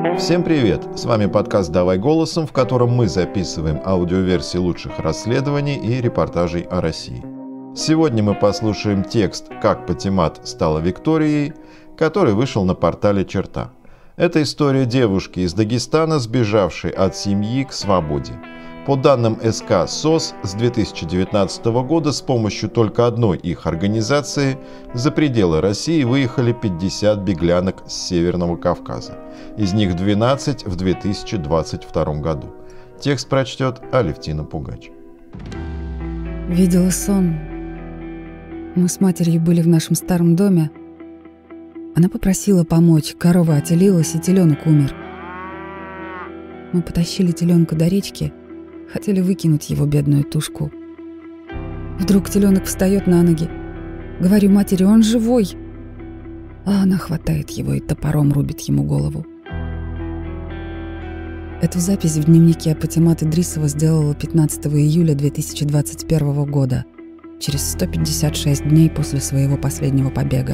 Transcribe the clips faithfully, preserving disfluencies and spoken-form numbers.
Всем привет! С вами подкаст «Давай голосом», в котором мы записываем аудиоверсии лучших расследований и репортажей о России. Сегодня мы послушаем текст «Как Патимат стала Викторией», который вышел на портале «Черта». Это история девушки из Дагестана, сбежавшей от семьи к свободе. По данным эс ка СОС, с две тысячи девятнадцатого года с помощью только одной их организации за пределы России выехали пятьдесят беглянок с Северного Кавказа. Из них двенадцать в две тысячи двадцать втором году. Текст прочтет Алевтина Пугач. Видела сон. Мы с матерью были в нашем старом доме. Она попросила помочь, корова отелилась, и теленок умер. Мы потащили теленка до речки, хотели выкинуть его бедную тушку. Вдруг теленок встает на ноги. Говорю матери: он живой. А она хватает его и топором рубит ему голову. Эту запись в дневнике Патимат Идрисова сделала пятнадцатого июля две тысячи двадцать первого года, через сто пятьдесят шесть дней после своего последнего побега.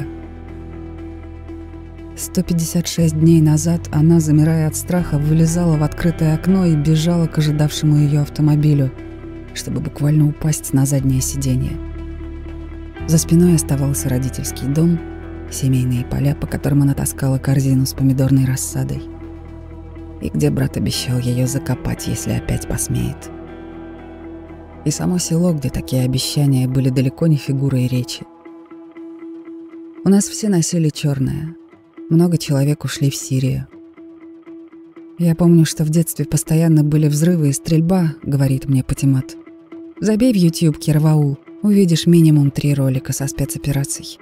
сто пятьдесят шесть дней назад она, замирая от страха, вылезала в открытое окно и бежала к ожидавшему ее автомобилю, чтобы буквально упасть на заднее сиденье. За спиной оставался родительский дом, семейные поля, по которым она таскала корзину с помидорной рассадой, и где брат обещал ее закопать, если опять посмеет. И само село, где такие обещания были далеко не фигурой речи. У нас все носили черное. Много человек ушли в Сирию. Я помню, что в детстве постоянно были взрывы и стрельба, говорит мне Патимат. Забей в YouTube Кироваул, увидишь минимум три ролика со спецопераций.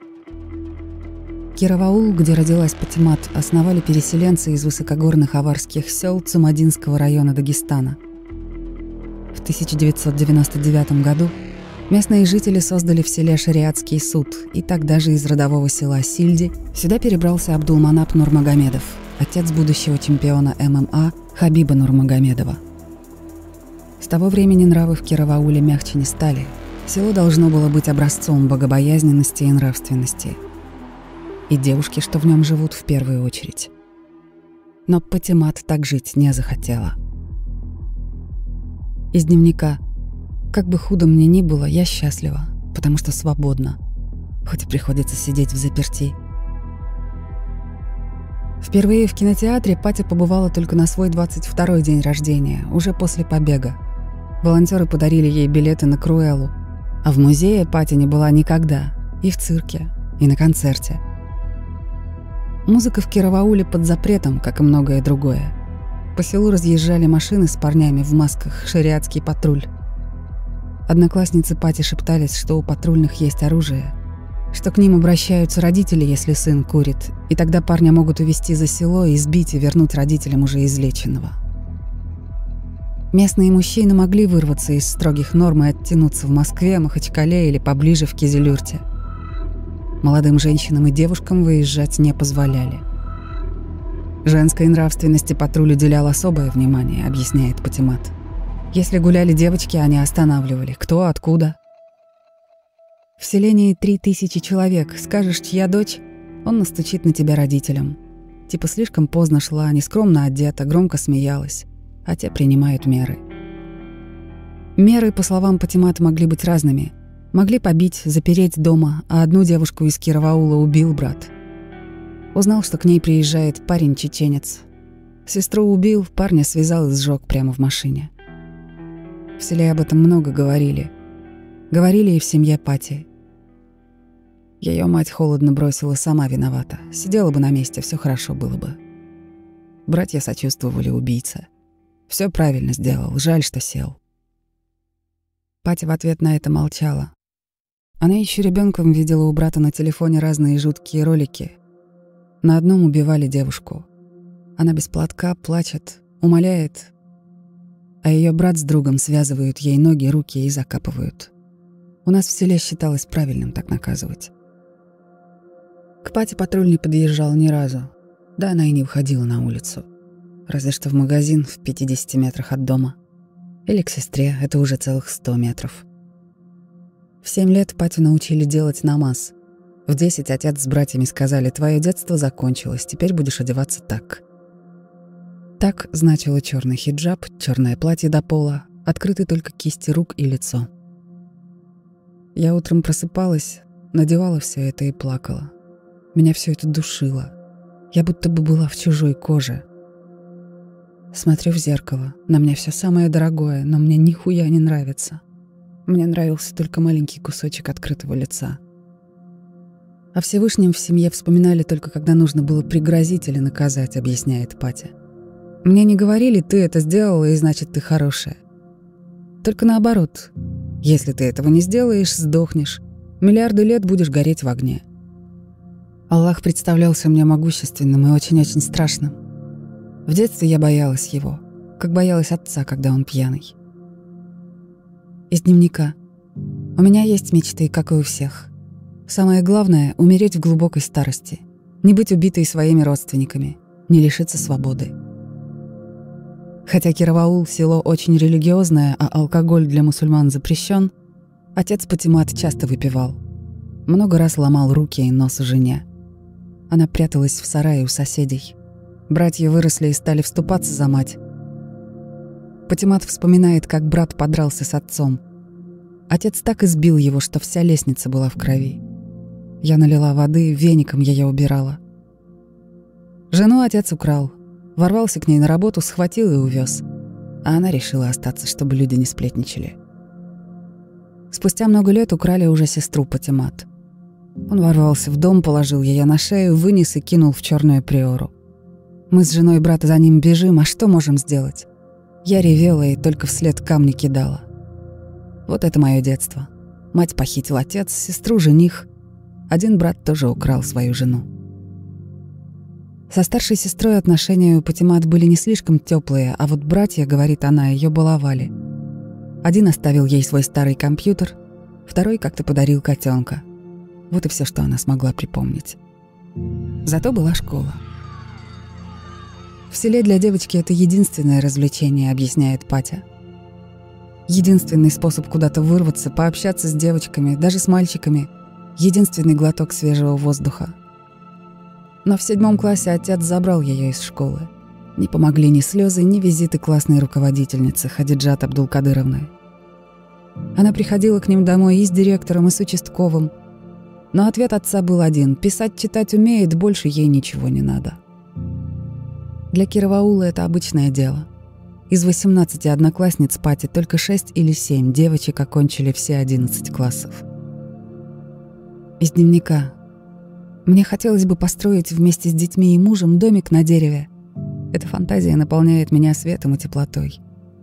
Кироваул, где родилась Патимат, основали переселенцы из высокогорных аварских сел Цумадинского района Дагестана. В тысяча девятьсот девяносто девятом году местные жители создали в селе шариатский суд, и тогда же из родового села Сильди сюда перебрался Абдулманап Нурмагомедов, отец будущего чемпиона эм эм а Хабиба Нурмагомедова. С того времени нравы в Кировауле мягче не стали. Село должно было быть образцом богобоязненности и нравственности. И девушки, что в нем живут, в первую очередь. Но Патимат так жить не захотела. Из дневника: как бы худо мне ни было, я счастлива, потому что свободна, хоть и приходится сидеть взаперти. Впервые в кинотеатре Патя побывала только на свой двадцать второй день рождения, уже после побега. Волонтеры подарили ей билеты на Круэллу, а в музее Патя не была никогда, и в цирке, и на концерте. Музыка в Кировауле под запретом, как и многое другое. По селу разъезжали машины с парнями в масках, шариатский патруль. Одноклассницы Пати шептались, что у патрульных есть оружие, что к ним обращаются родители, если сын курит, и тогда парня могут увезти за село, избить и вернуть родителям уже излеченного. Местные мужчины могли вырваться из строгих норм и оттянуться в Москве, Махачкале или поближе в Кизилюрте. Молодым женщинам и девушкам выезжать не позволяли. Женской нравственности патруль уделял особое внимание, объясняет Патимат. Если гуляли девочки, они останавливали. Кто, откуда? В селении три тысячи человек. Скажешь, чья дочь? Он настучит на тебя родителям. Типа слишком поздно шла, нескромно одета, громко смеялась. А те принимают меры. Меры, по словам Патимата, могли быть разными. Могли побить, запереть дома, а одну девушку из Кироваула убил брат. Узнал, что к ней приезжает парень-чеченец. Сестру убил, парня связал и сжег прямо в машине. В селе об этом много говорили. Говорили и в семье Пати. Ее мать холодно бросила: сама виновата. Сидела бы на месте, все хорошо было бы. Братья сочувствовали убийце. Все правильно сделал, жаль, что сел. Пати в ответ на это молчала. Она еще ребенком видела у брата на телефоне разные жуткие ролики. На одном убивали девушку. Она без платка плачет, умоляет, а ее брат с другом связывают ей ноги, руки и закапывают. У нас в селе считалось правильным так наказывать. К Пате патруль не подъезжал ни разу. Да она и не выходила на улицу. Разве что в магазин в пятидесяти метрах от дома. Или к сестре, это уже целых сто метров. В семь лет Патю научили делать намаз. В десять отец с братьями сказали: твое детство закончилось, теперь будешь одеваться так. Так значило черный хиджаб, черное платье до пола, открыты только кисти рук и лицо. Я утром просыпалась, надевала все это и плакала. Меня все это душило. Я будто бы была в чужой коже. Смотрю в зеркало. На мне все самое дорогое, но мне нихуя не нравится. Мне нравился только маленький кусочек открытого лица. О Всевышнем в семье вспоминали только когда нужно было пригрозить или наказать, объясняет Патя. Мне не говорили: ты это сделала, и значит ты хорошая. Только наоборот. Если ты этого не сделаешь, сдохнешь. Миллиарды лет будешь гореть в огне. Аллах представлялся мне могущественным и очень-очень страшным. В детстве я боялась его, как боялась отца, когда он пьяный. Из дневника. У меня есть мечты, как и у всех. Самое главное — умереть в глубокой старости, не быть убитой своими родственниками, не лишиться свободы. Хотя Кироваул — село очень религиозное, а алкоголь для мусульман запрещен, отец Патимат часто выпивал. Много раз ломал руки и нос жене. Она пряталась в сарае у соседей. Братья выросли и стали вступаться за мать. Патимат вспоминает, как брат подрался с отцом. Отец так избил его, что вся лестница была в крови. Я налила воды, веником ее убирала. Жену отец украл. Ворвался к ней на работу, схватил и увез. А она решила остаться, чтобы люди не сплетничали. Спустя много лет украли уже сестру Патимат. Он ворвался в дом, положил ее на шею, вынес и кинул в черную приору. Мы с женой брата за ним бежим, а что можем сделать? Я ревела и только вслед камни кидала. Вот это мое детство. Мать похитил отец, сестру жених. Один брат тоже украл свою жену. Со старшей сестрой отношения у Патимат были не слишком теплые, а вот братья, говорит она, ее баловали. Один оставил ей свой старый компьютер, второй как-то подарил котенка. Вот и все, что она смогла припомнить. Зато была школа. В селе для девочки это единственное развлечение, объясняет Патя. Единственный способ куда-то вырваться, пообщаться с девочками, даже с мальчиками. Единственный глоток свежего воздуха. Но в седьмом классе отец забрал ее из школы. Не помогли ни слезы, ни визиты классной руководительницы Хадиджат Абдулкадыровны. Она приходила к ним домой и с директором, и с участковым. Но ответ отца был один: писать-читать умеет, больше ей ничего не надо. Для Кироваула это обычное дело. Из восемнадцати одноклассниц Пати только шесть или семь девочек окончили все одиннадцать классов. Из дневника. Мне хотелось бы построить вместе с детьми и мужем домик на дереве. Эта фантазия наполняет меня светом и теплотой.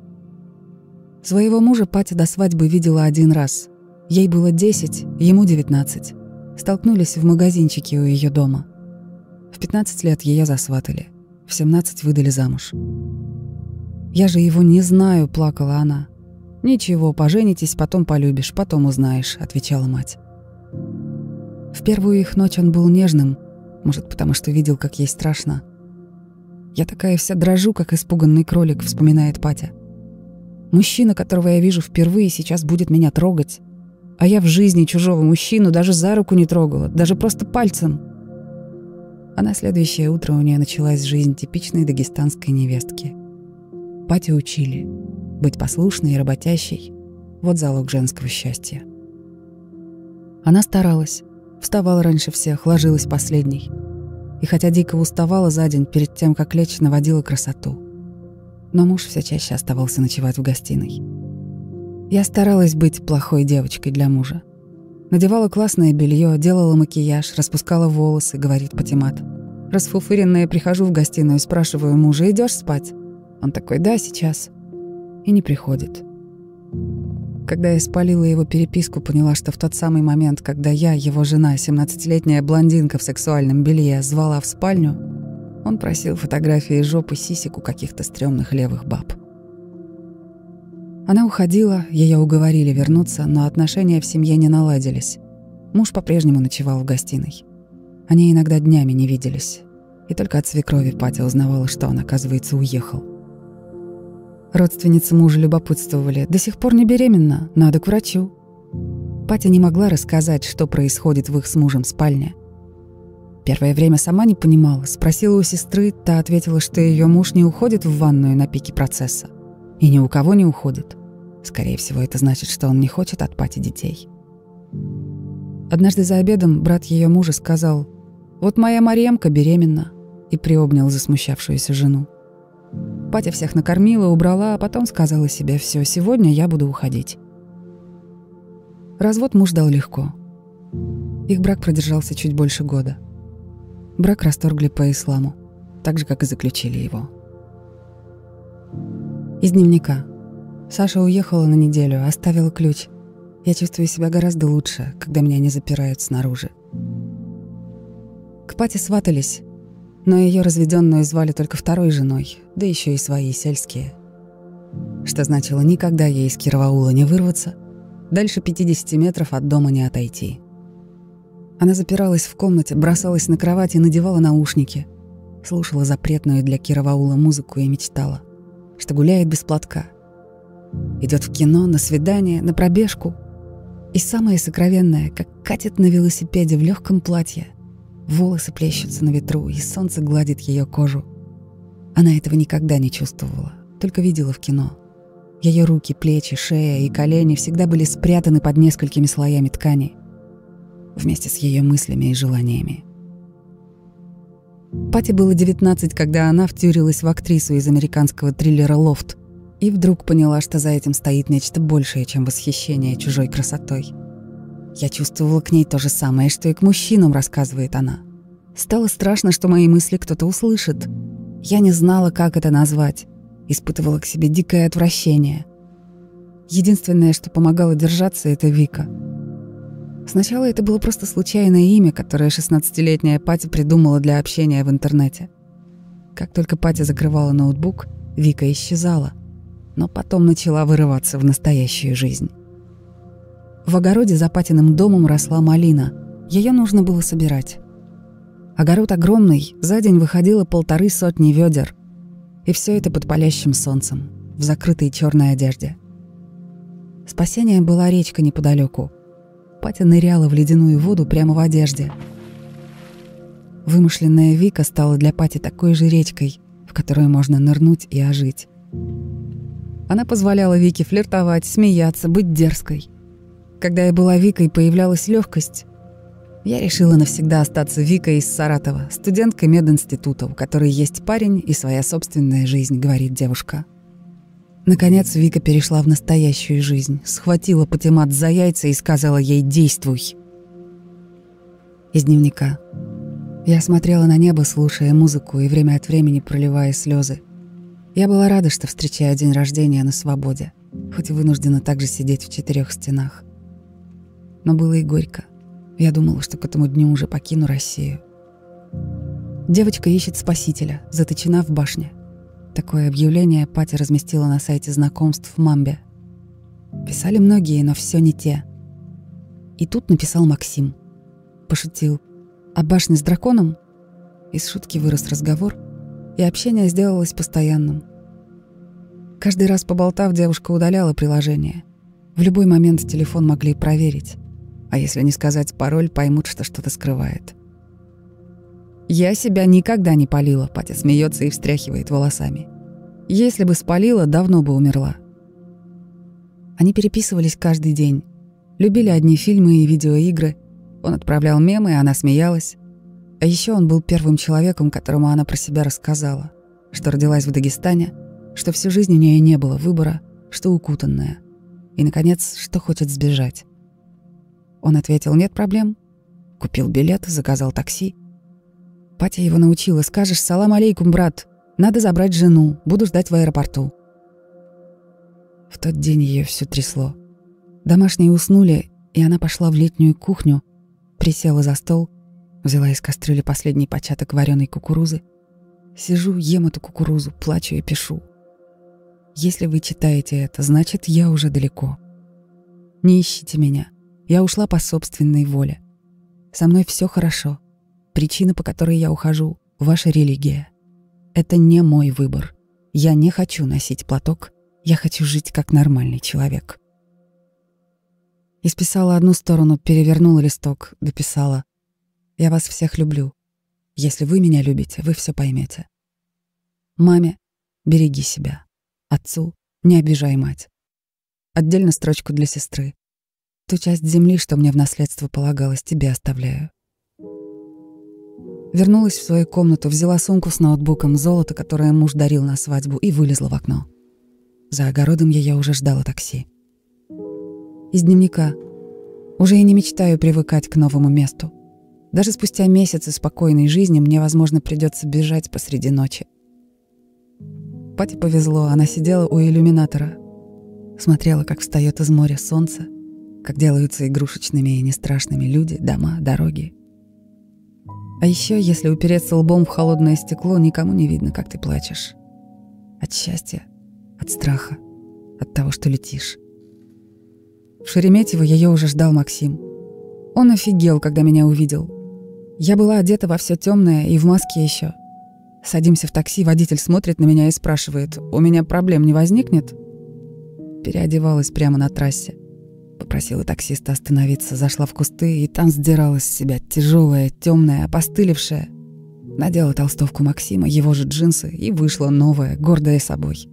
Своего мужа Патя до свадьбы видела один раз. Ей было десять, ему девятнадцать. Столкнулись в магазинчике у ее дома. В пятнадцать лет ее засватали. В семнадцать выдали замуж. «Я же его не знаю», — плакала она. «Ничего, поженитесь, потом полюбишь, потом узнаешь», — отвечала мать. В первую их ночь он был нежным, может, потому что видел, как ей страшно. «Я такая вся дрожу, как испуганный кролик», — вспоминает Патя. «Мужчина, которого я вижу впервые, сейчас будет меня трогать. А я в жизни чужого мужчину даже за руку не трогала, даже просто пальцем». А на следующее утро у нее началась жизнь типичной дагестанской невестки. Патю учили. Быть послушной и работящей — вот залог женского счастья. Она старалась. Вставала раньше всех, ложилась последней. И хотя дико уставала за день, перед тем, как лечь, наводила красоту. Но муж все чаще оставался ночевать в гостиной. Я старалась быть плохой девочкой для мужа. Надевала классное белье, делала макияж, распускала волосы, говорит Патимат. Расфуфыренная прихожу в гостиную, спрашиваю мужа: идешь спать? Он такой: да, сейчас. И не приходит. Когда я спалила его переписку, поняла, что в тот самый момент, когда я, его жена, семнадцатилетняя блондинка в сексуальном белье, звала в спальню, он просил фотографии жопы сисек у каких-то стрёмных левых баб. Она уходила, ее уговорили вернуться, но отношения в семье не наладились. Муж по-прежнему ночевал в гостиной. Они иногда днями не виделись. И только от свекрови Патя узнавала, что он, оказывается, уехал. Родственницы мужа любопытствовали: до сих пор не беременна, надо к врачу. Патя не могла рассказать, что происходит в их с мужем спальне. Первое время сама не понимала, спросила у сестры, та ответила, что ее муж не уходит в ванную на пике процесса. И ни у кого не уходит. Скорее всего, это значит, что он не хочет от Пати детей. Однажды за обедом брат ее мужа сказал: «Вот моя Маремка беременна», и приобнял засмущавшуюся жену. Патя всех накормила, убрала, а потом сказала себе: «Все, сегодня я буду уходить». Развод муж дал легко. Их брак продержался чуть больше года. Брак расторгли по исламу, так же, как и заключили его. Из дневника. Саша уехала на неделю, оставила ключ. Я чувствую себя гораздо лучше, когда меня не запирают снаружи. К Пате сватались, но ее разведенную звали только второй женой, да еще и свои сельские. Что значило никогда ей из Кироваула не вырваться, дальше пятидесяти метров от дома не отойти. Она запиралась в комнате, бросалась на кровать и надевала наушники, слушала запретную для Кироваула музыку и мечтала, что гуляет без платка, идет в кино, на свидание, на пробежку. И самое сокровенное, как катит на велосипеде в легком платье, волосы плещутся на ветру, и солнце гладит ее кожу. Она этого никогда не чувствовала, только видела в кино. Ее руки, плечи, шея и колени всегда были спрятаны под несколькими слоями ткани, вместе с ее мыслями и желаниями. Пате было девятнадцать, когда она втюрилась в актрису из американского триллера «Лофт», и вдруг поняла, что за этим стоит нечто большее, чем восхищение чужой красотой. Я чувствовала к ней то же самое, что и к мужчинам, рассказывает она. Стало страшно, что мои мысли кто-то услышит. Я не знала, как это назвать. Испытывала к себе дикое отвращение. Единственное, что помогало держаться, — это Вика. Сначала это было просто случайное имя, которое шестнадцатилетняя Патя придумала для общения в интернете. Как только Патя закрывала ноутбук, Вика исчезала, но потом начала вырываться в настоящую жизнь. В огороде за Патиным домом росла малина. Ее нужно было собирать. Огород огромный, за день выходило полторы сотни ведер. И все это под палящим солнцем, в закрытой черной одежде. Спасением была речка неподалеку. Патя ныряла в ледяную воду прямо в одежде. Вымышленная Вика стала для Пати такой же речкой, в которую можно нырнуть и ожить. Она позволяла Вике флиртовать, смеяться, быть дерзкой. Когда я была Викой, появлялась легкость. Я решила навсегда остаться Викой из Саратова, студенткой мединститута, у которой есть парень и своя собственная жизнь, говорит девушка. Наконец Вика перешла в настоящую жизнь, схватила Патимат за яйца и сказала ей: «Действуй». Из дневника. Я смотрела на небо, слушая музыку и время от времени проливая слезы. Я была рада, что встречаю день рождения на свободе, хоть и вынуждена также сидеть в четырех стенах. Но было и горько. Я думала, что к этому дню уже покину Россию. Девочка ищет спасителя, заточена в башне. Такое объявление Патя разместила на сайте знакомств в Мамбе. Писали многие, но все не те. И тут написал Максим. Пошутил: «А башня с драконом?» Из шутки вырос разговор, и общение сделалось постоянным. Каждый раз поболтав, девушка удаляла приложение. В любой момент телефон могли проверить. А если не сказать пароль, поймут, что что-то скрывает. «Я себя никогда не палила», — Патя смеется и встряхивает волосами. «Если бы спалила, давно бы умерла». Они переписывались каждый день. Любили одни фильмы и видеоигры. Он отправлял мемы, она смеялась. А еще он был первым человеком, которому она про себя рассказала, что родилась в Дагестане, что всю жизнь у нее не было выбора, что укутанная. И, наконец, что хочет сбежать. Он ответил: «Нет проблем». Купил билет, заказал такси. Патя его научила: «Скажешь: салам алейкум, брат, надо забрать жену, буду ждать в аэропорту». В тот день ее все трясло. Домашние уснули, и она пошла в летнюю кухню, присела за стол, взяла из кастрюли последний початок вареной кукурузы. Сижу, ем эту кукурузу, плачу и пишу. Если вы читаете это, значит, я уже далеко. Не ищите меня. Я ушла по собственной воле. Со мной все хорошо. Причина, по которой я ухожу, — ваша религия. Это не мой выбор. Я не хочу носить платок. Я хочу жить как нормальный человек. Исписала одну сторону, перевернула листок, дописала: «Я вас всех люблю. Если вы меня любите, вы все поймете. Маме — береги себя. Отцу — не обижай мать. Отдельно строчку для сестры. Ту часть земли, что мне в наследство полагалось, тебе оставляю. Вернулась в свою комнату, взяла сумку с ноутбуком, золото, которое муж дарил на свадьбу, и вылезла в окно. За огородом ее уже ждало такси. Из дневника. Уже я не мечтаю привыкать к новому месту. Даже спустя месяцы спокойной жизни мне, возможно, придется бежать посреди ночи. Пате повезло, она сидела у иллюминатора. Смотрела, как встает из моря солнце, как делаются игрушечными и нестрашными люди, дома, дороги. А еще, если упереться лбом в холодное стекло, никому не видно, как ты плачешь. От счастья, от страха, от того, что летишь. В Шереметьево ее уже ждал Максим. Он офигел, когда меня увидел. Я была одета во все темное и в маске еще. Садимся в такси, водитель смотрит на меня и спрашивает: «У меня проблем не возникнет?» Переодевалась прямо на трассе. Попросила таксиста остановиться, зашла в кусты и там сдирала с себя тяжелая, темная, опостылевшая. Надела толстовку Максима, его же джинсы, и вышла новая, гордая собой.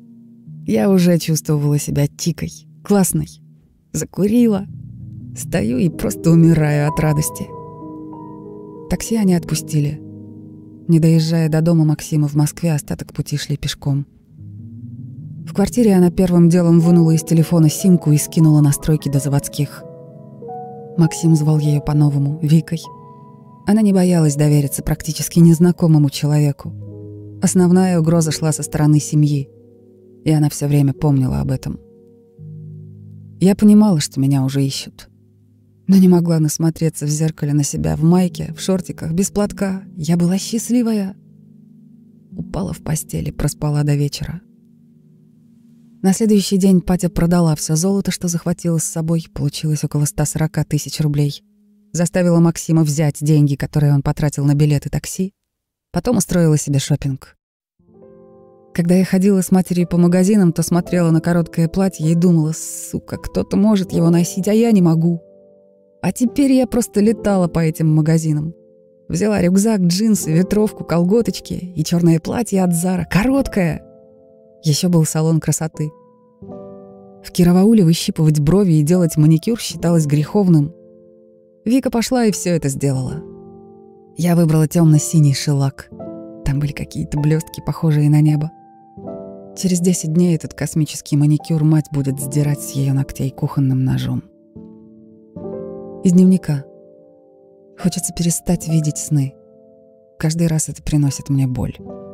Я уже чувствовала себя тикой, классной. Закурила. Стою и просто умираю от радости. Такси они отпустили. Не доезжая до дома Максима в Москве, остаток пути шли пешком. В квартире она первым делом вынула из телефона симку и скинула настройки до заводских. Максим звал ее по-новому Викой. Она не боялась довериться практически незнакомому человеку. Основная угроза шла со стороны семьи, и она все время помнила об этом. Я понимала, что меня уже ищут, но не могла насмотреться в зеркале на себя в майке, в шортиках, без платка. Я была счастливая. Упала в постели, проспала до вечера. На следующий день Патя продала все золото, что захватила с собой, получилось около ста сорока тысяч рублей. Заставила Максима взять деньги, которые он потратил на билеты такси. Потом устроила себе шопинг. Когда я ходила с матерью по магазинам, то смотрела на короткое платье и думала: сука, кто-то может его носить, а я не могу. А теперь я просто летала по этим магазинам. Взяла рюкзак, джинсы, ветровку, колготочки и черное платье от Зара, короткое. Еще был салон красоты. В Кировауле выщипывать брови и делать маникюр считалось греховным. Вика пошла и все это сделала. Я выбрала темно-синий шелак. Там были какие-то блестки, похожие на небо. Через десять дней этот космический маникюр мать будет сдирать с ее ногтей кухонным ножом. Из дневника. Хочется перестать видеть сны. Каждый раз это приносит мне боль.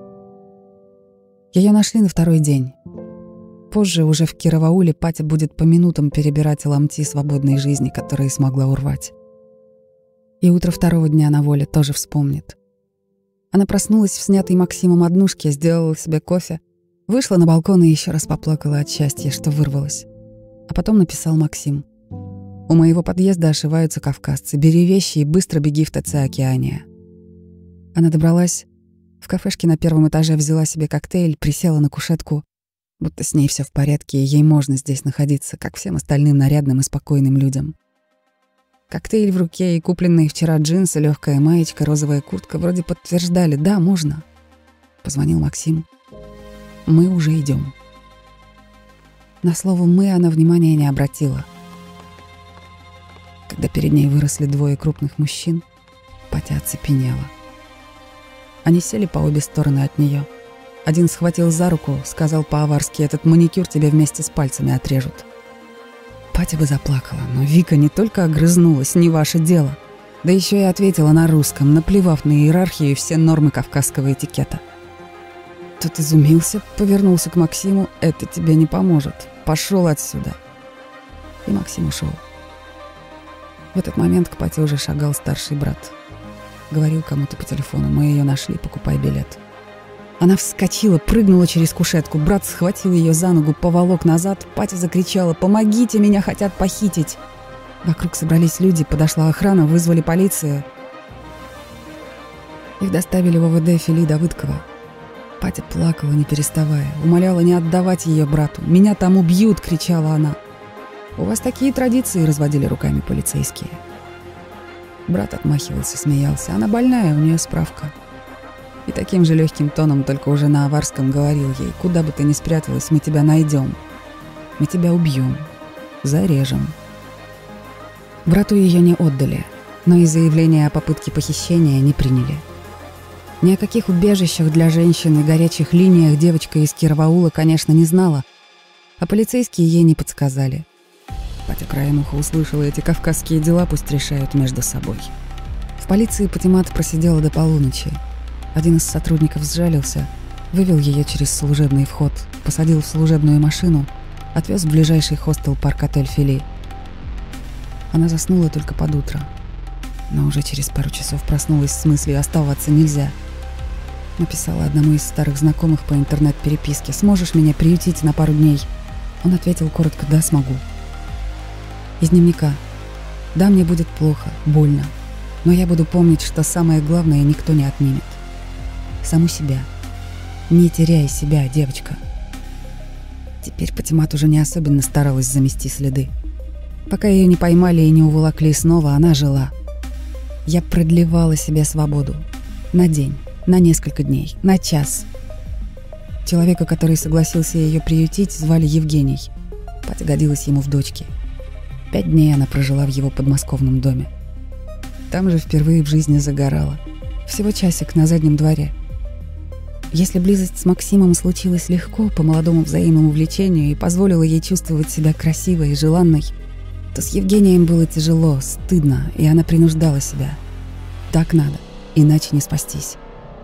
Ее нашли на второй день. Позже, уже в Кировауле, Патя будет по минутам перебирать ломти свободной жизни, которые смогла урвать. И утро второго дня на воле тоже вспомнит. Она проснулась в снятой Максимом однушке, сделала себе кофе, вышла на балкон и еще раз поплакала от счастья, что вырвалась. А потом написал Максим: «У моего подъезда ошиваются кавказцы. Бери вещи и быстро беги в ТЦ «Океания». Она добралась. В кафешке на первом этаже взяла себе коктейль, присела на кушетку, будто с ней все в порядке, и ей можно здесь находиться, как всем остальным нарядным и спокойным людям. Коктейль в руке и купленные вчера джинсы, легкая маечка, розовая куртка вроде подтверждали: да, можно. Позвонил Максим. Мы уже идем. На слово «мы» она внимания не обратила. Когда перед ней выросли двое крупных мужчин, Патя оцепенела. Они сели по обе стороны от нее. Один схватил за руку, сказал по-аварски: «Этот маникюр тебе вместе с пальцами отрежут». Патя бы заплакала, но Вика не только огрызнулась: «Не ваше дело», да еще и ответила на русском, наплевав на иерархию и все нормы кавказского этикета. Тот изумился, повернулся к Максиму: «Это тебе не поможет. Пошел отсюда». И Максим ушел. В этот момент к Пате уже шагал старший брат. Говорил кому-то по телефону: «Мы ее нашли, покупай билет». Она вскочила, прыгнула через кушетку. Брат схватил ее за ногу, поволок назад. Патя закричала: «Помогите, меня хотят похитить!» Вокруг собрались люди, подошла охрана, вызвали полицию. Их доставили в ОВД Фили Давыдкова. Патя плакала, не переставая, умоляла не отдавать ее брату. «Меня там убьют!» — кричала она. «У вас такие традиции», — разводили руками полицейские. Брат отмахивался, смеялся. Она больная, у нее справка. И таким же легким тоном, только уже на аварском, говорил ей: куда бы ты ни спряталась, мы тебя найдем. Мы тебя убьем. Зарежем. Брату ее не отдали, но и заявление о попытке похищения не приняли. Ни о каких убежищах для женщин и горячих линиях девочка из Кироваула, конечно, не знала, а полицейские ей не подсказали. Патя краем уха услышала: эти кавказские дела пусть решают между собой. В полиции Патимат просидела до полуночи. Один из сотрудников сжалился, вывел ее через служебный вход, посадил в служебную машину, отвез в ближайший хостел парк-отель «Фили». Она заснула только под утро, но уже через пару часов проснулась с мыслью: оставаться нельзя. Написала одному из старых знакомых по интернет-переписке: «Сможешь меня приютить на пару дней?» Он ответил коротко: «Да, смогу». Из дневника: «Да, мне будет плохо, больно, но я буду помнить, что самое главное никто не отнимет. Саму себя. Не теряй себя, девочка». Теперь Патимат уже не особенно старалась замести следы. Пока ее не поймали и не уволокли снова, она жила. Я продлевала себе свободу. На день, на несколько дней, на час. Человека, который согласился ее приютить, звали Евгений. Патя годилась ему в дочке. Пять дней она прожила в его подмосковном доме. Там же впервые в жизни загорала. Всего часик на заднем дворе. Если близость с Максимом случилась легко, по молодому взаимному влечению, и позволила ей чувствовать себя красивой и желанной, то с Евгением было тяжело, стыдно, и она принуждала себя. Так надо, иначе не спастись.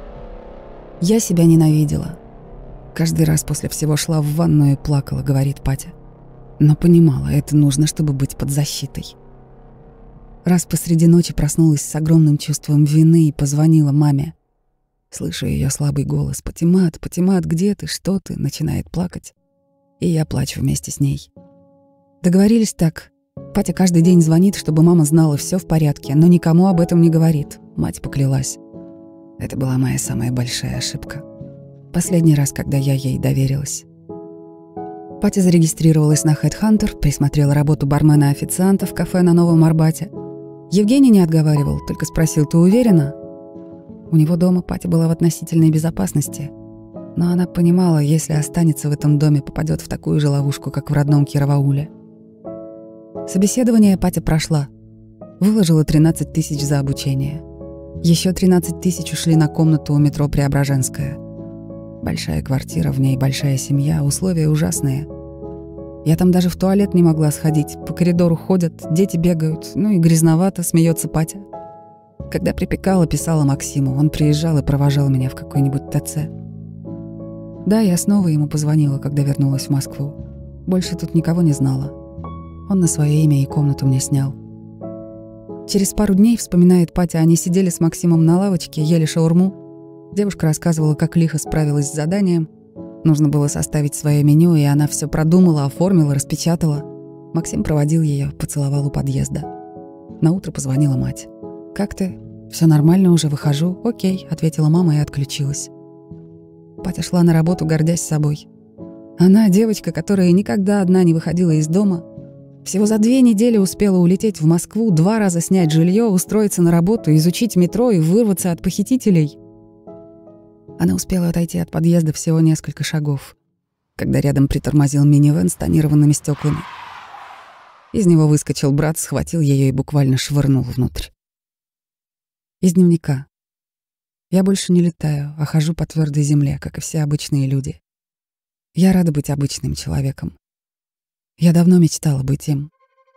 «Я себя ненавидела. Каждый раз после всего шла в ванную и плакала», — говорит Патя. Но понимала, это нужно, чтобы быть под защитой. Раз посреди ночи проснулась с огромным чувством вины и позвонила маме. Слышу ее слабый голос: «Патимат, Патимат, где ты? Что ты?» Начинает плакать. И я плачу вместе с ней. Договорились так. Патя каждый день звонит, чтобы мама знала, все в порядке, но никому об этом не говорит. Мать поклялась. Это была моя самая большая ошибка. Последний раз, когда я ей доверилась. Патя зарегистрировалась на HeadHunter, присмотрела работу бармена-официанта в кафе на Новом Арбате. Евгений не отговаривал, только спросил: «Ты уверена?» У него дома Патя была в относительной безопасности, но она понимала, если останется в этом доме, попадет в такую же ловушку, как в родном Кировауле. Собеседование Патя прошла. Выложила тринадцать тысяч за обучение. Еще тринадцать тысяч ушли на комнату у метро Преображенская. Большая квартира, в ней большая семья, условия ужасные. Я там даже в туалет не могла сходить. По коридору ходят, дети бегают, ну и грязновато, смеется Патя. Когда припекала, писала Максиму. Он приезжал и провожал меня в какой-нибудь ТЦ. Да, я снова ему позвонила, когда вернулась в Москву. Больше тут никого не знала. Он на свое имя и комнату мне снял. Через пару дней, вспоминает Патя, они сидели с Максимом на лавочке, ели шаурму. Девушка рассказывала, как лихо справилась с заданием. Нужно было составить свое меню, и она все продумала, оформила, распечатала. Максим проводил ее, поцеловал у подъезда. Наутро позвонила мать. «Как ты? Все нормально, уже выхожу». «Окей», — ответила мама и отключилась. Патя шла на работу, гордясь собой. Она, девочка, которая никогда одна не выходила из дома, всего за две недели успела улететь в Москву, два раза снять жилье, устроиться на работу, изучить метро и вырваться от похитителей. Она успела отойти от подъезда всего несколько шагов, когда рядом притормозил минивэн с тонированными стеклами. Из него выскочил брат, схватил ее и буквально швырнул внутрь. Из дневника. Я больше не летаю, а хожу по твердой земле, как и все обычные люди. Я рада быть обычным человеком. Я давно мечтала быть им.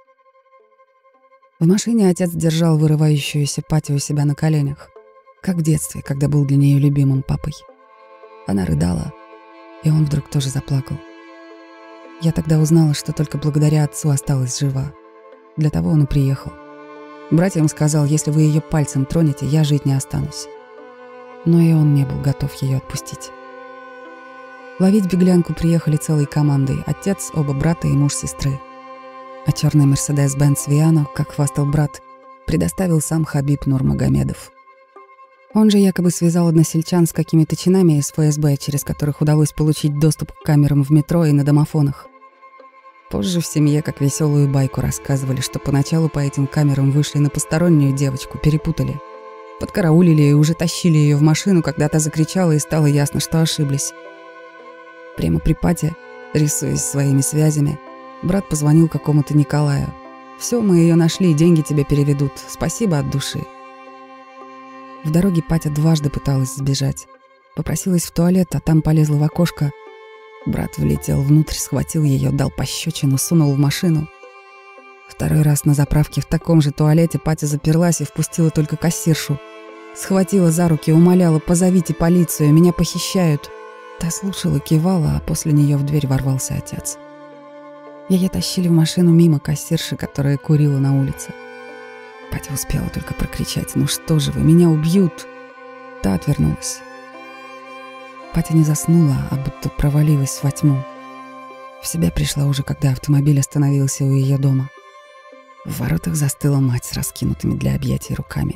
В машине отец держал вырывающуюся Патю у себя на коленях, как в детстве, когда был для нее любимым папой. Она рыдала, и он вдруг тоже заплакал. Я тогда узнала, что только благодаря отцу осталась жива. Для того он и приехал. Братьям сказал: если вы ее пальцем тронете, я жить не останусь. Но и он не был готов ее отпустить. Ловить беглянку приехали целой командой: отец, оба брата и муж сестры. А черный Мерседес-Бенц Виано, как хвастал брат, предоставил сам Хабиб Нурмагомедов. Он же якобы связал односельчан с какими-то чинами из эф эс бэ, через которых удалось получить доступ к камерам в метро и на домофонах. Позже в семье как веселую байку рассказывали, что поначалу по этим камерам вышли на постороннюю девочку, перепутали. Подкараулили и уже тащили ее в машину, когда та закричала, и стало ясно, что ошиблись. Прямо при пате, рисуясь своими связями, брат позвонил какому-то Николаю. «Все, мы ее нашли, деньги тебе переведут. Спасибо от души». В дороге Патя дважды пыталась сбежать. Попросилась в туалет, а там полезла в окошко. Брат влетел внутрь, схватил ее, дал пощечину, сунул в машину. Второй раз на заправке в таком же туалете Патя заперлась и впустила только кассиршу. Схватила за руки, умоляла: «Позовите полицию, меня похищают». Та слушала, кивала, а после нее в дверь ворвался отец. Ее тащили в машину мимо кассирши, которая курила на улице. Патя успела только прокричать: «Ну что же вы, меня убьют!» Та отвернулась. Патя не заснула, а будто провалилась во тьму. В себя пришла уже, когда автомобиль остановился у ее дома. В воротах застыла мать с раскинутыми для объятий руками.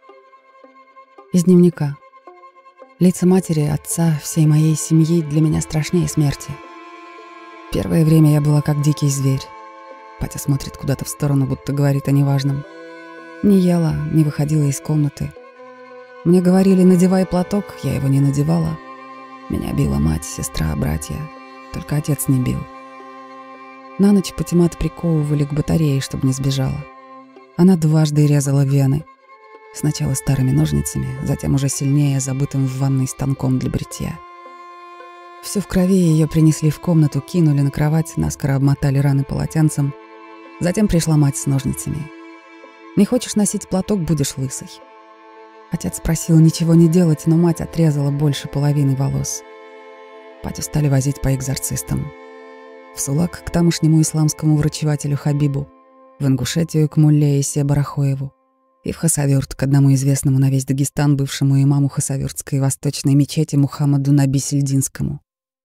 Из дневника. Лица матери, отца, всей моей семьи для меня страшнее смерти. Первое время я была как дикий зверь. Патя смотрит куда-то в сторону, будто говорит о неважном. Не ела, не выходила из комнаты. Мне говорили: «Надевай платок», я его не надевала. Меня била мать, сестра, братья. Только отец не бил. На ночь Патимат приковывали к батарее, чтобы не сбежала. Она дважды резала вены. Сначала старыми ножницами, затем уже сильнее, забытым в ванной станком для бритья. Всю в крови ее принесли в комнату, кинули на кровать, наскоро обмотали раны полотенцем. Затем пришла мать с ножницами. «Не хочешь носить платок, будешь лысой». Отец просил ничего не делать, но мать отрезала больше половины волос. Патю стали возить по экзорцистам. В Сулак к тамошнему исламскому врачевателю Хабибу, в Ингушетию к мулле Исе Барахоеву и в Хасавюрт к одному известному на весь Дагестан бывшему имаму Хасавюртской восточной мечети Мухаммаду Наби Сельдинскому.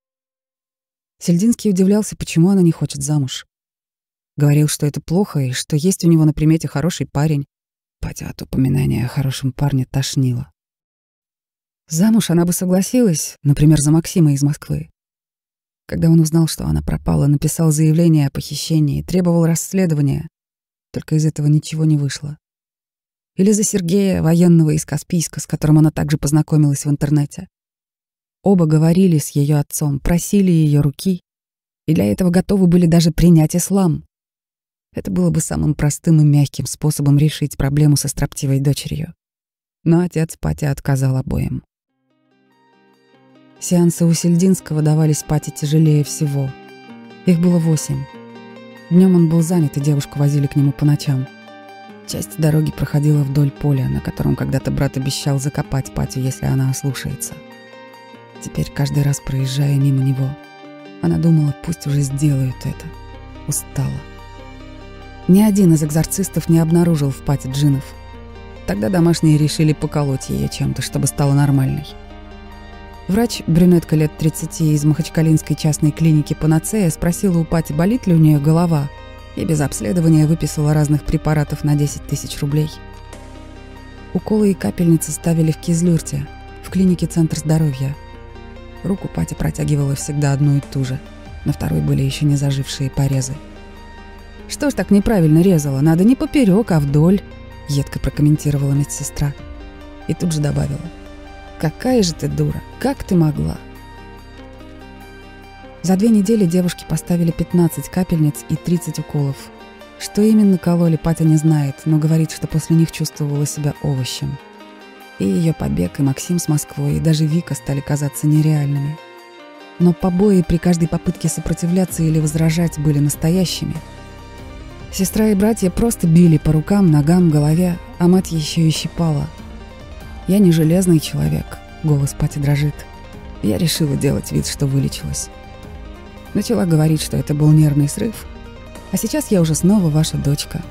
Сельдинский удивлялся, почему она не хочет замуж. Говорил, что это плохо и что есть у него на примете хороший парень. Патю от упоминания о хорошем парне тошнило. Замуж она бы согласилась, например, за Максима из Москвы. Когда он узнал, что она пропала, написал заявление о похищении, требовал расследования. Только из этого ничего не вышло. Или за Сергея, военного из Каспийска, с которым она также познакомилась в интернете. Оба говорили с ее отцом, просили ее руки, и для этого готовы были даже принять ислам. Это было бы самым простым и мягким способом решить проблему со строптивой дочерью. Но отец Пати отказал обоим. Сеансы у Сельдинского давались Пати тяжелее всего. Их было восемь. Днем он был занят, и девушку возили к нему по ночам. Часть дороги проходила вдоль поля, на котором когда-то брат обещал закопать Патю, если она ослушается. Теперь, каждый раз проезжая мимо него, она думала: пусть уже сделают это. Устала. Ни один из экзорцистов не обнаружил в Пате джиннов. Тогда домашние решили поколоть ее чем-то, чтобы стала нормальной. Врач, брюнетка лет тридцати из махачкалинской частной клиники «Панацея», спросила у Пати, болит ли у нее голова, и без обследования выписала разных препаратов на десять тысяч рублей. Уколы и капельницы ставили в Кизлюрте, в клинике «Центр здоровья». Руку Патя протягивала всегда одну и ту же, на второй были еще не зажившие порезы. «Что ж так неправильно резала? Надо не поперек, а вдоль», — едко прокомментировала медсестра. И тут же добавила: «Какая же ты дура! Как ты могла?» За две недели девушке поставили пятнадцать капельниц и тридцать уколов. Что именно кололи, Патя не знает, но говорит, что после них чувствовала себя овощем. И ее побег, и Максим с Москвой, и даже Вика стали казаться нереальными. Но побои при каждой попытке сопротивляться или возражать были настоящими. Сестра и братья просто били по рукам, ногам, голове, а мать еще и щипала. «Я не железный человек», — голос Пати дрожит. Я решила делать вид, что вылечилась. Начала говорить, что это был нервный срыв, а сейчас я уже снова ваша дочка.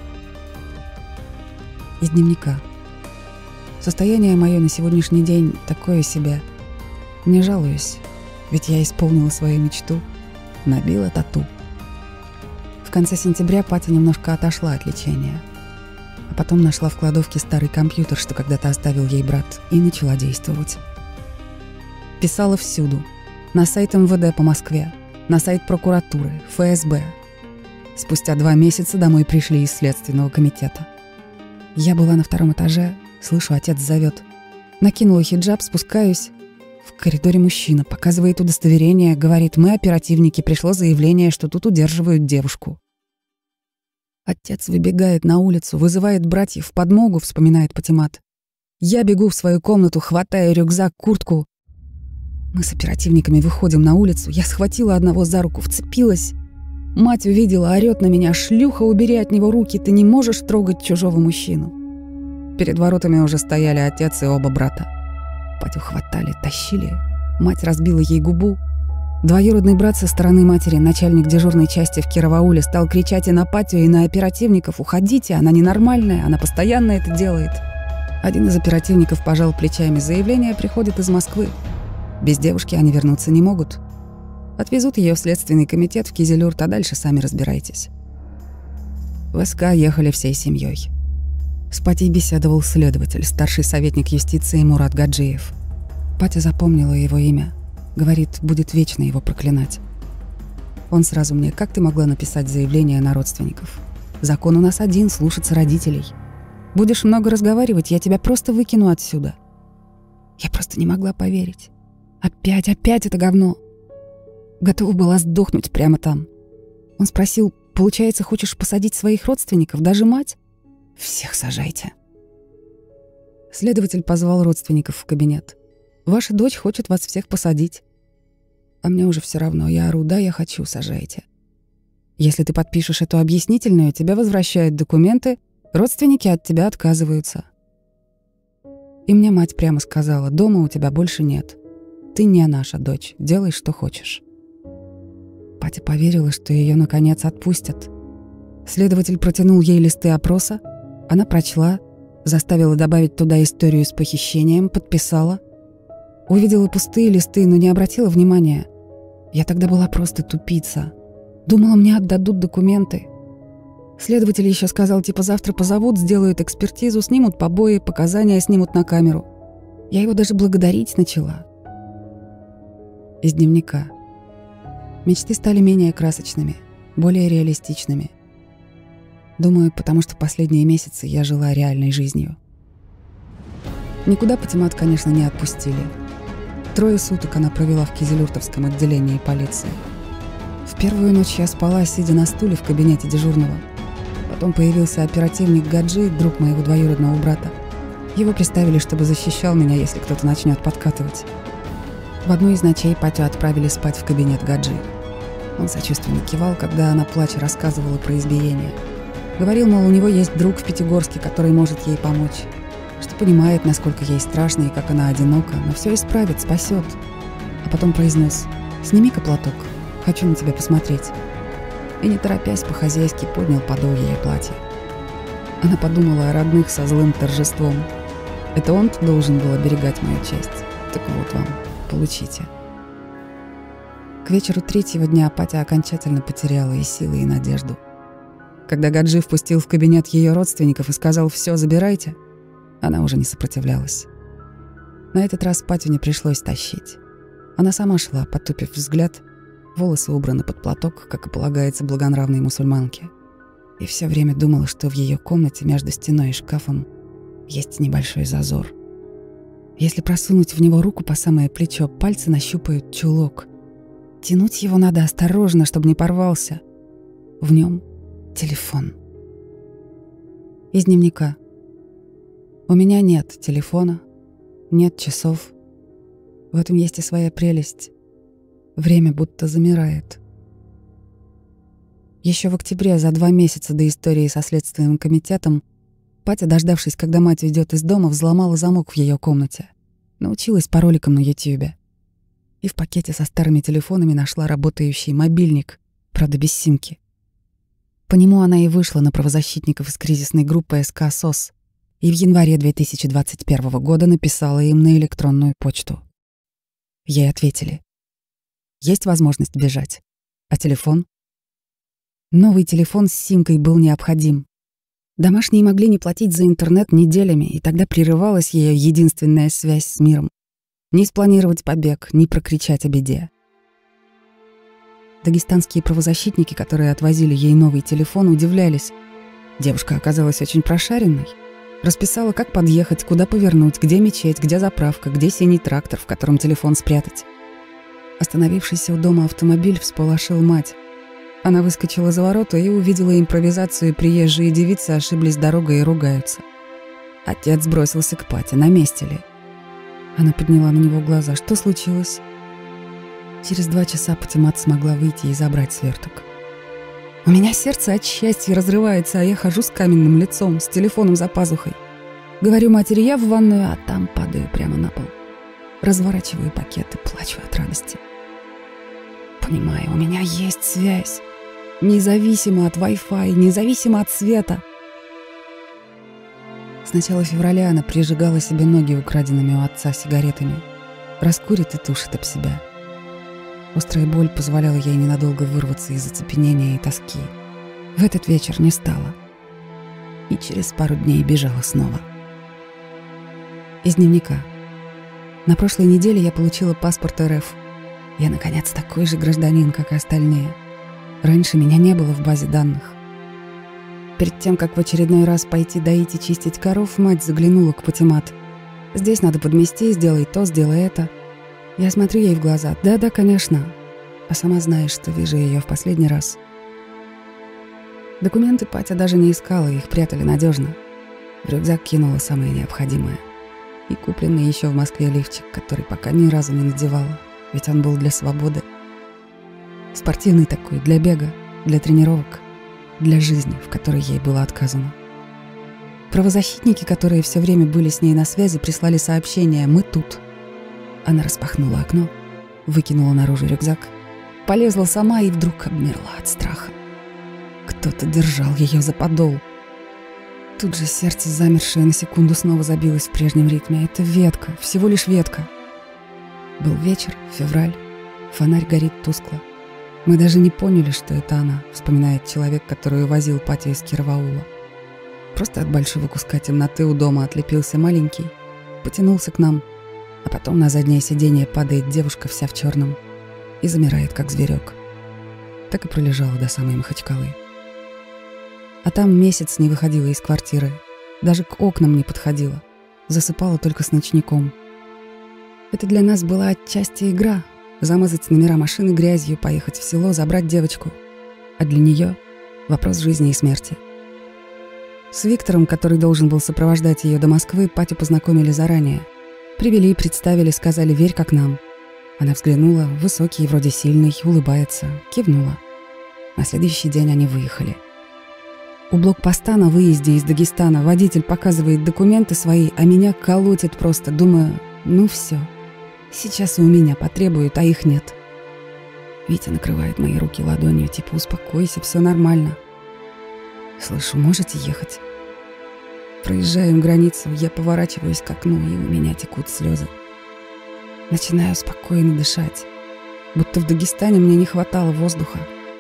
Из дневника. Состояние мое на сегодняшний день такое себе. Не жалуюсь, ведь я исполнила свою мечту, набила тату. В конце сентября Патя немножко отошла от лечения, а потом нашла в кладовке старый компьютер, что когда-то оставил ей брат, и начала действовать. Писала всюду. На сайт эм вэ дэ по Москве, на сайт прокуратуры, эф эс бэ. Спустя два месяца домой пришли из следственного комитета. Я была на втором этаже, слышу, отец зовет. Накинула хиджаб, спускаюсь. В коридоре мужчина показывает удостоверение, говорит: мы оперативники, пришло заявление, что тут удерживают девушку. Отец выбегает на улицу, вызывает братьев в подмогу, вспоминает Патимат. Я бегу в свою комнату, хватаю рюкзак, куртку. Мы с оперативниками выходим на улицу, я схватила одного за руку, вцепилась. Мать увидела, орёт на меня: шлюха, убери от него руки, ты не можешь трогать чужого мужчину. Перед воротами уже стояли отец и оба брата. Патю хватали, тащили. Мать разбила ей губу. Двоюродный брат со стороны матери, начальник дежурной части в Кировауле, стал кричать и на Патю, и на оперативников: уходите, она ненормальная, она постоянно это делает. Один из оперативников пожал плечами: заявление приходит из Москвы. Без девушки они вернуться не могут. Отвезут ее в следственный комитет в Кизилюрт, а дальше сами разбирайтесь. В СК ехали всей семьей. С Патей беседовал следователь, старший советник юстиции Мурат Гаджиев. Патя запомнила его имя. Говорит, будет вечно его проклинать. Он сразу мне: как ты могла написать заявление на родственников? Закон у нас один — слушаться родителей. Будешь много разговаривать, я тебя просто выкину отсюда. Я просто не могла поверить. Опять, опять это говно. Готова была сдохнуть прямо там. Он спросил: получается, хочешь посадить своих родственников, даже мать? Всех сажайте. Следователь позвал родственников в кабинет. Ваша дочь хочет вас всех посадить. А мне уже все равно, я ору: да, я хочу, сажайте. Если ты подпишешь эту объяснительную, тебя возвращают документы, родственники от тебя отказываются. И мне мать прямо сказала: дома у тебя больше нет. Ты не наша дочь, делай, что хочешь. Патя поверила, что ее наконец отпустят. Следователь протянул ей листы опроса, она прочла, заставила добавить туда историю с похищением, подписала. Увидела пустые листы, но не обратила внимания. Я тогда была просто тупица. Думала, мне отдадут документы. Следователь еще сказал, типа, завтра позовут, сделают экспертизу, снимут побои, показания снимут на камеру. Я его даже благодарить начала. Из дневника. Мечты стали менее красочными, более реалистичными. Думаю, потому что последние месяцы я жила реальной жизнью. Никуда Патимат, конечно, не отпустили. Трое суток она провела в Кизилюртовском отделении полиции. В первую ночь я спала, сидя на стуле в кабинете дежурного. Потом появился оперативник Гаджи, друг моего двоюродного брата. Его приставили, чтобы защищал меня, если кто-то начнет подкатывать. В одну из ночей Патю отправили спать в кабинет Гаджи. Он сочувственно кивал, когда она, плача, рассказывала про избиение. Говорил, мол, у него есть друг в Пятигорске, который может ей помочь. Что понимает, насколько ей страшно и как она одинока, но все исправит, спасет. А потом произнес: «Сними-ка платок, хочу на тебя посмотреть». И, не торопясь, по-хозяйски поднял подол ее платья. Она подумала о родных со злым торжеством. Это он-то должен был оберегать мою честь. Так вот вам, получите. К вечеру третьего дня Патя окончательно потеряла и силы, и надежду. Когда Гаджи впустил в кабинет ее родственников и сказал: «Все, забирайте», она уже не сопротивлялась. На этот раз Патю не пришлось тащить. Она сама шла, потупив взгляд, волосы убраны под платок, как и полагается благонравной мусульманке. И все время думала, что в ее комнате между стеной и шкафом есть небольшой зазор. Если просунуть в него руку по самое плечо, пальцы нащупают чулок. Тянуть его надо осторожно, чтобы не порвался. В нем телефон. Из дневника. У меня нет телефона, нет часов. В этом есть и своя прелесть. Время будто замирает. Еще в октябре, за два месяца до истории со следственным комитетом, Патя, дождавшись, когда мать уйдет из дома, взломала замок в ее комнате. Научилась пароликам на Ютьюбе. И в пакете со старыми телефонами нашла работающий мобильник, правда, без симки. По нему она и вышла на правозащитников из кризисной группы СК СОС и в январе две тысячи двадцать первого года написала им на электронную почту. Ей ответили: есть возможность бежать. А телефон? Новый телефон с симкой был необходим. Домашние могли не платить за интернет неделями, и тогда прерывалась ее единственная связь с миром. Не спланировать побег, не прокричать о беде. Дагестанские правозащитники, которые отвозили ей новый телефон, удивлялись. Девушка оказалась очень прошаренной. Расписала, как подъехать, куда повернуть, где мечеть, где заправка, где синий трактор, в котором телефон спрятать. Остановившийся у дома автомобиль всполошил мать. Она выскочила за ворота и увидела импровизацию, приезжие девицы ошиблись дорогой и ругаются. Отец бросился к Пате, на месте ли. Она подняла на него глаза. Что случилось? Через два часа Патимат смогла выйти и забрать сверток. У меня сердце от счастья разрывается, а я хожу с каменным лицом, с телефоном за пазухой. Говорю матери, я в ванную, а там падаю прямо на пол. Разворачиваю пакет и плачу от радости. Понимаю, у меня есть связь. Независимо от Wi-Fi, независимо от света. С начала февраля она прижигала себе ноги украденными у отца сигаретами. Раскурит и тушит об себя. Острая боль позволяла ей ненадолго вырваться из оцепенения и тоски. В этот вечер не стало. И через пару дней бежала снова. Из дневника. На прошлой неделе я получила паспорт эр эф. Я, наконец, такой же гражданин, как и остальные. Раньше меня не было в базе данных. Перед тем, как в очередной раз пойти доить и чистить коров, мать заглянула к Патимат. «Здесь надо подмести, сделай то, сделай это». Я смотрю ей в глаза. «Да-да, конечно». А сама знаешь, что вижу ее в последний раз. Документы Патя даже не искала, их прятали надежно. В рюкзак кинула самое необходимое. И купленный еще в Москве лифчик, который пока ни разу не надевала, ведь он был для свободы. Спортивный такой, для бега, для тренировок, для жизни, в которой ей было отказано. Правозащитники, которые все время были с ней на связи, прислали сообщение «Мы тут». Она распахнула окно, выкинула наружу рюкзак, полезла сама и вдруг обмерла от страха. Кто-то держал ее за подол. Тут же сердце, замершее на секунду, снова забилось в прежнем ритме. Это ветка, всего лишь ветка. Был вечер, февраль, фонарь горит тускло. Мы даже не поняли, что это она, вспоминает человек, который увозил Патю из Кироваула. Просто от большого куска темноты у дома отлепился маленький, потянулся к нам, а потом на заднее сиденье падает девушка вся в черном и замирает, как зверек. Так и пролежала до самой Махачкалы. А там месяц не выходила из квартиры, даже к окнам не подходила, засыпала только с ночником. Это для нас была отчасти игра — замазать номера машины грязью, поехать в село, забрать девочку. А для нее — вопрос жизни и смерти. С Виктором, который должен был сопровождать ее до Москвы, Патю познакомили заранее. Привели, представили, сказали «верь как нам». Она взглянула, высокий, вроде сильный, улыбается, кивнула. На следующий день они выехали. У блокпоста на выезде из Дагестана водитель показывает документы свои, а меня колотит просто. Думаю, ну все, сейчас и у меня потребуют, а их нет. Витя накрывает мои руки ладонью, типа успокойся, все нормально. Слышу, можете ехать? Проезжаем границу, я поворачиваюсь к окну, и у меня текут слезы. Начинаю спокойно дышать, будто в Дагестане мне не хватало воздуха.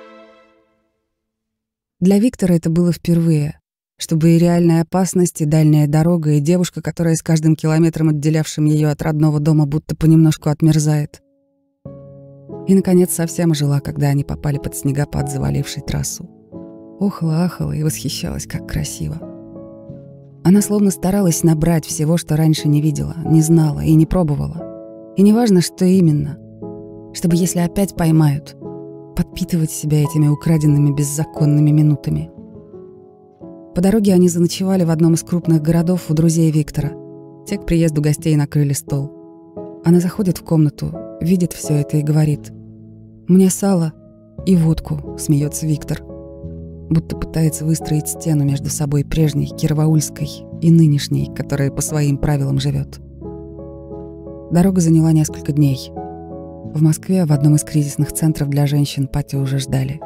Для Виктора это было впервые, чтобы и реальная опасность, и дальняя дорога, и девушка, которая с каждым километром, отделявшим ее от родного дома, будто понемножку отмерзает. И, наконец, совсем ожила, когда они попали под снегопад, заваливший трассу. Охала-ахала и восхищалась, как красиво. Она словно старалась набрать всего, что раньше не видела, не знала и не пробовала. И неважно, что именно. Чтобы, если опять поймают, подпитывать себя этими украденными беззаконными минутами. По дороге они заночевали в одном из крупных городов у друзей Виктора. Те к приезду гостей накрыли стол. Она заходит в комнату, видит все это и говорит: «Мне сало и водку», — смеется Виктор. Будто пытается выстроить стену между собой прежней, кироваульской, и нынешней, которая по своим правилам живет. Дорога заняла несколько дней. В Москве, в одном из кризисных центров для женщин, Патю уже ждали.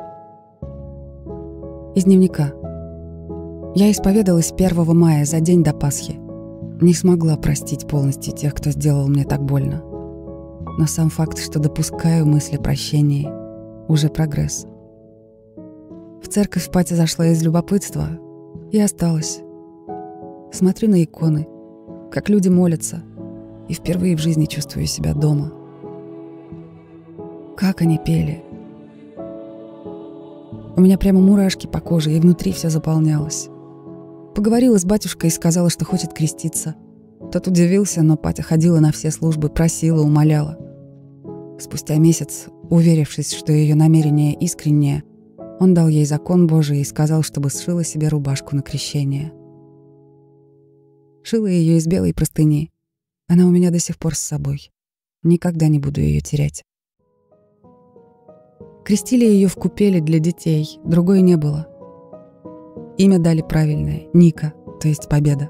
Из дневника. Я исповедалась первого мая, за день до Пасхи. Не смогла простить полностью тех, кто сделал мне так больно. Но сам факт, что допускаю мысли о прощении, уже прогресс. В церковь Патя зашла из любопытства и осталась. Смотрю на иконы, как люди молятся, и впервые в жизни чувствую себя дома. Как они пели. У меня прямо мурашки по коже, и внутри все заполнялось. Поговорила с батюшкой и сказала, что хочет креститься. Тот удивился, но Патя ходила на все службы, просила, умоляла. Спустя месяц, уверившись, что ее намерение искреннее, он дал ей закон Божий и сказал, чтобы сшила себе рубашку на крещение. Шила ее из белой простыни. Она у меня до сих пор с собой. Никогда не буду ее терять. Крестили ее в купели для детей, другой не было. Имя дали правильное — Ника, то есть Победа.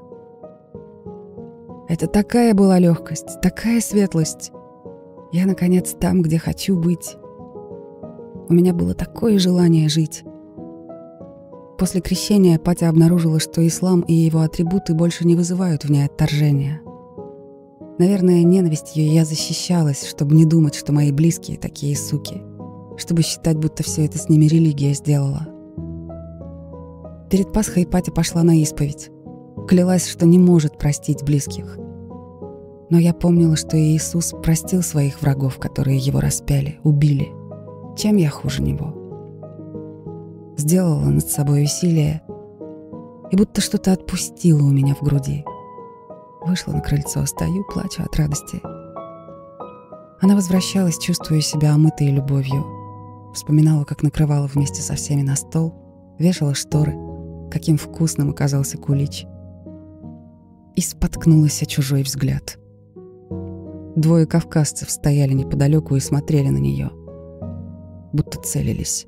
Это такая была легкость, такая светлость. Я, наконец, там, где хочу быть. У меня было такое желание жить. После крещения Патя обнаружила, что ислам и его атрибуты больше не вызывают в ней отторжения. Наверное, ненавистью я защищалась, чтобы не думать, что мои близкие такие суки, чтобы считать, будто все это с ними религия сделала. Перед Пасхой Патя пошла на исповедь. Клялась, что не может простить близких. Но я помнила, что Иисус простил своих врагов, которые его распяли, убили. Чем я хуже него? Сделала над собой усилие, и будто что-то отпустило у меня в груди. Вышла на крыльцо, стою, плачу от радости. Она возвращалась, чувствуя себя омытой любовью. Вспоминала, как накрывала вместе со всеми на стол, вешала шторы, каким вкусным оказался кулич. И споткнулась о чужой взгляд. Двое кавказцев стояли неподалеку и смотрели на нее, будто целились.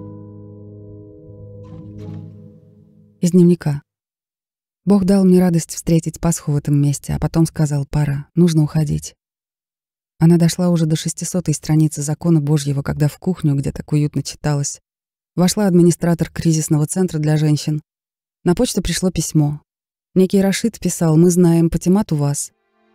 Из дневника. Бог дал мне радость встретить Пасху в этом месте, а потом сказал: пора, нужно уходить. Она дошла уже до шестисотой страницы закона Божьего, когда в кухню, где так уютно читалось, вошла администратор кризисного центра для женщин. На почту пришло письмо. Некий Рашид писал: «Мы знаем, Патимат у вас».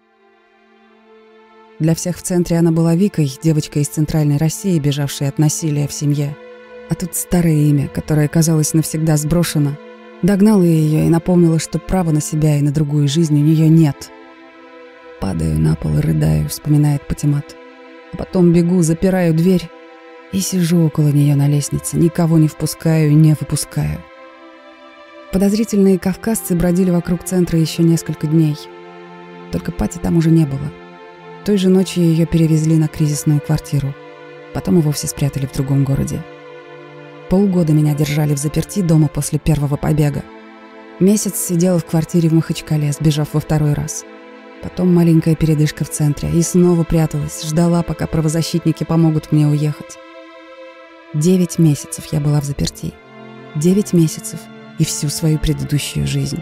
Для всех в центре она была Викой, девочкой из Центральной России, бежавшей от насилия в семье. А тут старое имя, которое казалось навсегда сброшено, догнало ее и напомнило, что права на себя и на другую жизнь у нее нет. «Падаю на пол и рыдаю», — вспоминает Патимат. А потом бегу, запираю дверь и сижу около нее на лестнице, никого не впускаю и не выпускаю. Подозрительные кавказцы бродили вокруг центра еще несколько дней. Только Пати там уже не было. Той же ночью ее перевезли на кризисную квартиру. Потом и вовсе спрятали в другом городе. Полгода меня держали в заперти дома после первого побега. Месяц сидела в квартире в Махачкале, сбежав во второй раз. Потом маленькая передышка в центре. И снова пряталась, ждала, пока правозащитники помогут мне уехать. Девять месяцев я была в заперти. Девять месяцев и всю свою предыдущую жизнь.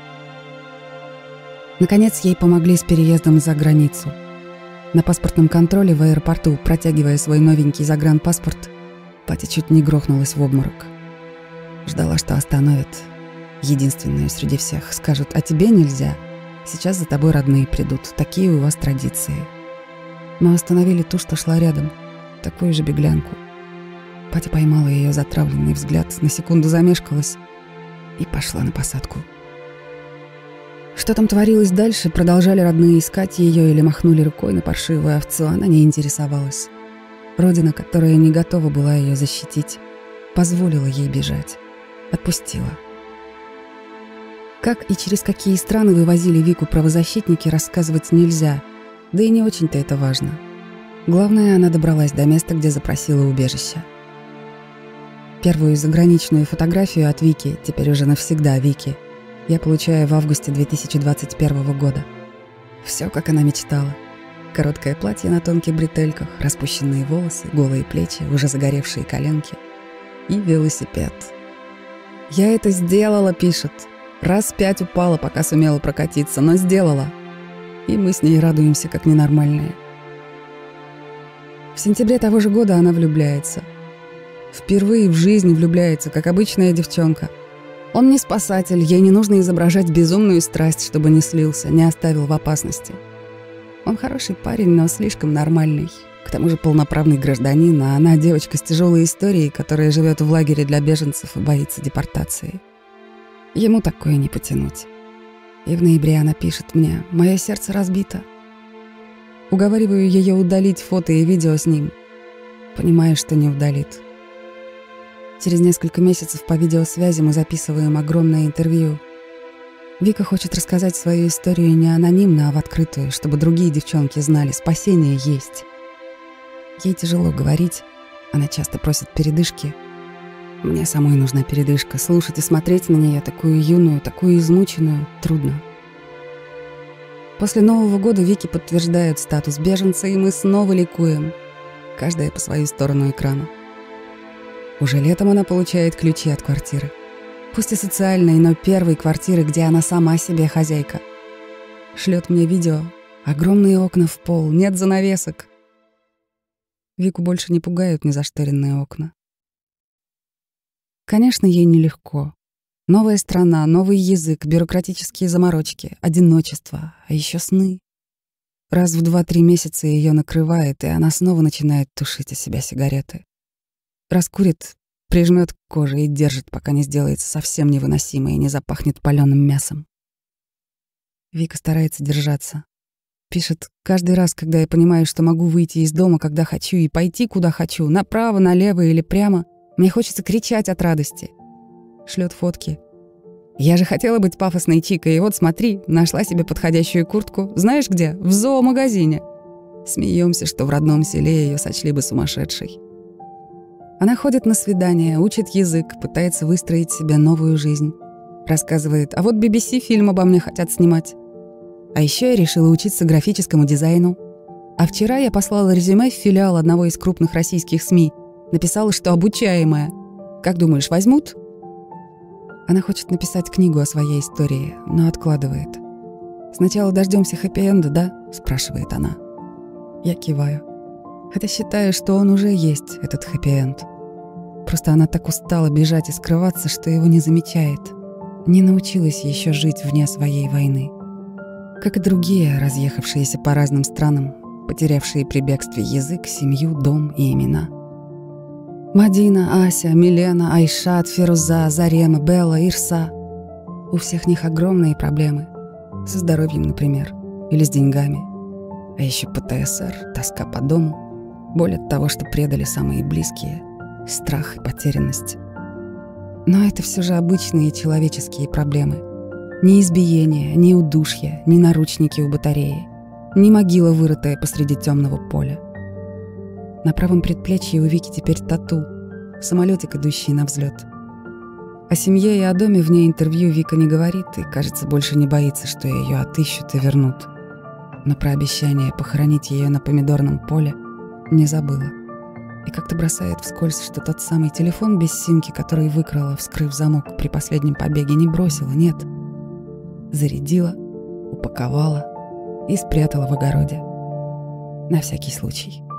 Наконец, ей помогли с переездом за границу. На паспортном контроле в аэропорту, протягивая свой новенький загранпаспорт, Патя чуть не грохнулась в обморок. Ждала, что остановят. Единственную среди всех. Скажут: а тебе нельзя. Сейчас за тобой родные придут. Такие у вас традиции. Но остановили ту, что шла рядом. Такую же беглянку. Патя поймала ее затравленный взгляд, на секунду замешкалась и пошла на посадку. Что там творилось дальше, продолжали родные искать ее или махнули рукой на паршивую овцу, она не интересовалась. Родина, которая не готова была ее защитить, позволила ей бежать. Отпустила. Как и через какие страны вывозили Вику правозащитники, рассказывать нельзя, да и не очень-то это важно. Главное, она добралась до места, где запросила убежище. Первую заграничную фотографию от Вики, теперь уже навсегда Вики, я получаю в августе две тысячи двадцать первого года. Все, как она мечтала. Короткое платье на тонких бретельках, распущенные волосы, голые плечи, уже загоревшие коленки. И велосипед. «Я это сделала», — пишет. «Раз пять упала, пока сумела прокатиться, но сделала». И мы с ней радуемся, как ненормальные. В сентябре того же года она влюбляется. Впервые в жизни влюбляется, как обычная девчонка. Он не спасатель, ей не нужно изображать безумную страсть, чтобы не слился, не оставил в опасности. Он хороший парень, но слишком нормальный. К тому же полноправный гражданин, а она девочка с тяжелой историей, которая живет в лагере для беженцев и боится депортации. Ему такое не потянуть. И в ноябре она пишет мне: «Мое сердце разбито». Уговариваю ее удалить фото и видео с ним. Понимаю, что не удалит. Через несколько месяцев по видеосвязи мы записываем огромное интервью. Вика хочет рассказать свою историю не анонимно, а в открытую, чтобы другие девчонки знали, спасение есть. Ей тяжело говорить, она часто просит передышки. Мне самой нужна передышка, слушать и смотреть на нее, такую юную, такую измученную, трудно. После Нового года Вике подтверждают статус беженца, и мы снова ликуем, каждая по свою сторону экрана. Уже летом она получает ключи от квартиры. Пусть и социальной, но первой квартиры, где она сама себе хозяйка. Шлет мне видео. Огромные окна в пол, нет занавесок. Вику больше не пугают незашторенные окна. Конечно, ей нелегко. Новая страна, новый язык, бюрократические заморочки, одиночество, а еще сны. Раз в два-три месяца ее накрывает, и она снова начинает тушить из себя сигареты. Раскурит, прижмет к коже и держит, пока не сделается совсем невыносимо и не запахнет палёным мясом. Вика старается держаться. Пишет: каждый раз, когда я понимаю, что могу выйти из дома, когда хочу, и пойти, куда хочу, направо, налево или прямо, мне хочется кричать от радости. Шлет фотки. Я же хотела быть пафосной чикой, и вот смотри, нашла себе подходящую куртку. Знаешь где? В зоомагазине. Смеемся, что в родном селе ее сочли бы сумасшедшей. Она ходит на свидания, учит язык, пытается выстроить себе новую жизнь. Рассказывает: а вот би би си фильм обо мне хотят снимать. А еще я решила учиться графическому дизайну. А вчера я послала резюме в филиал одного из крупных российских СМИ. Написала, что обучаемая. Как думаешь, возьмут? Она хочет написать книгу о своей истории, но откладывает. «Сначала дождемся хэппи-энда, да?» — спрашивает она. Я киваю. Хотя считаю, что он уже есть, этот хэппи-энд. Просто она так устала бежать и скрываться, что его не замечает. Не научилась еще жить вне своей войны. Как и другие, разъехавшиеся по разным странам, потерявшие при бегстве язык, семью, дом и имена. Мадина, Ася, Милена, Айшат, Феруза, Зарема, Белла, Ирса. У всех них огромные проблемы. Со здоровьем, например, или с деньгами. А еще пэ тэ эс эр, тоска по дому. Боль от того, что предали самые близкие, страх и потерянность. Но это все же обычные человеческие проблемы. Ни избиение, ни удушье, ни наручники у батареи, ни могила, вырытая посреди темного поля. На правом предплечье у Вики теперь тату, самолетик, идущий на взлет. О семье и о доме вне интервью Вика не говорит и, кажется, больше не боится, что ее отыщут и вернут. Но про обещание похоронить ее на помидорном поле не забыла. И как-то бросает вскользь, что тот самый телефон без симки, который выкрала, вскрыв замок при последнем побеге, не бросила, нет. Зарядила, упаковала и спрятала в огороде. На всякий случай.